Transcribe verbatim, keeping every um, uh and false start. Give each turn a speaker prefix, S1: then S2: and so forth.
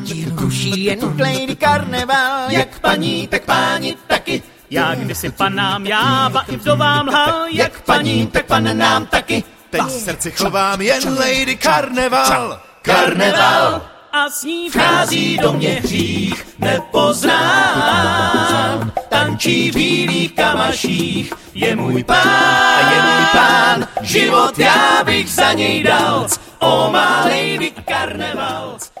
S1: Ruší jen Lady Karneval, jak paní, tak páni taky.
S2: Já kdysi panám jáva i vdovám lhal, jak paním, tak panám taky.
S3: Teď v srdci chovám jen Lady Karneval.
S1: Karneval.
S2: A s ní
S1: Vchází do mě hřích, nepoznám. Tančí v bílých kamaších, je můj pán, je můj pán. Život já bych za něj dal, o má Lady Karneval.